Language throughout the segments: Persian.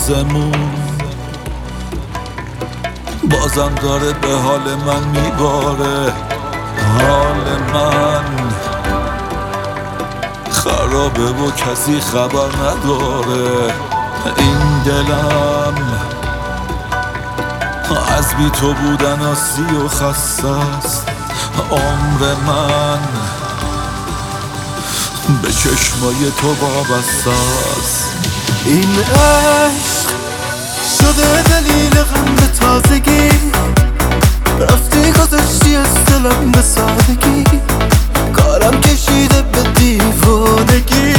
آسمون بازم داره به حال من میباره. حال من خرابه و کسی خبر نداره. این دلم از بی تو بودن آسی و خسته است. عمر من به چشمای تو وابسته است. این عشق شده دلیل غم به تازگی، رفتی گذشتی از دلم به سادگی، کارم کشیده به دیوانگی.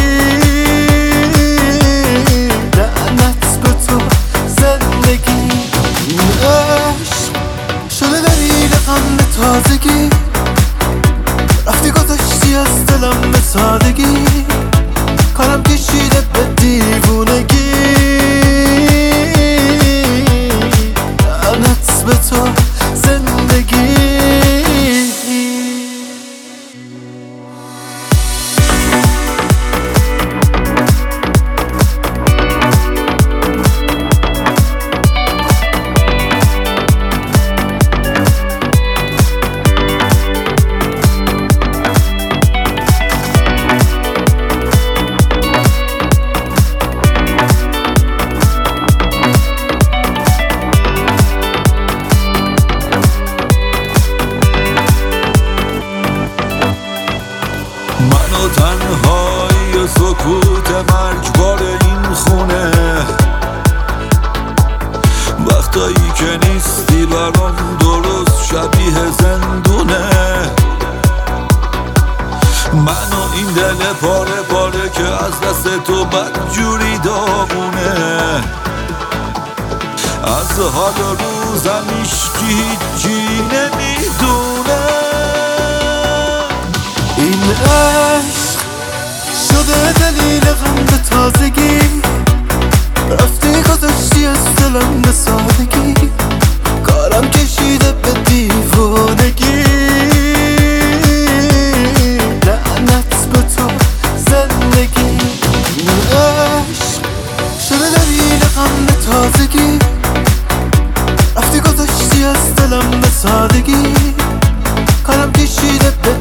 لعنت به تو زندگی. این عشق شده دلیل غم به تازگی، رفتی گذشتی از دلم به سادگی، کارم کشیده به دیوانگی. لعنت به تو زندگی. من و تنهایی و سکوت مرگبار این خونه، وقتایی که نیستی برام درست شبیه زندونه. من و این دل پاره پاره که از دست تو بدجوری داغونه. از حال روزم هیچی نمیدونه. این عشق شده دلیل غم به تازگی، رفتی گذشتی از دلم به سادگی، کارم کشیده به دیوانگی. لعنت به تو زندگی. این عشق شده دلیل غم به تازگی، رفتی گذشتی از دلم به سادگی، کارم کشیده به